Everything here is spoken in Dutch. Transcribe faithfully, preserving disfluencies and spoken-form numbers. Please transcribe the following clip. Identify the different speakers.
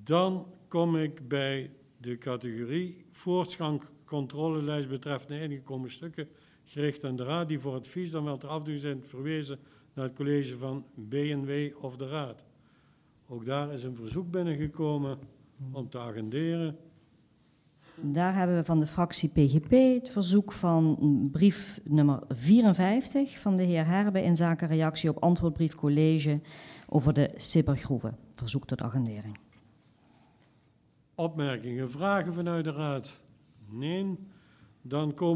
Speaker 1: Dan kom ik bij de categorie voortgangscontrolelijst betreffende ingekomen stukken gericht aan de Raad die voor advies dan wel ter afdoening zijn verwezen naar het college van B N W of de Raad. Ook daar is een verzoek binnengekomen om te agenderen.
Speaker 2: Daar hebben we van de fractie P G P het verzoek van brief nummer vierenvijftig van de heer Herbe in zaken reactie op antwoordbrief college over de Sippergroeve. Verzoek tot agendering.
Speaker 1: Opmerkingen, vragen vanuit de Raad? Nee. Dan komen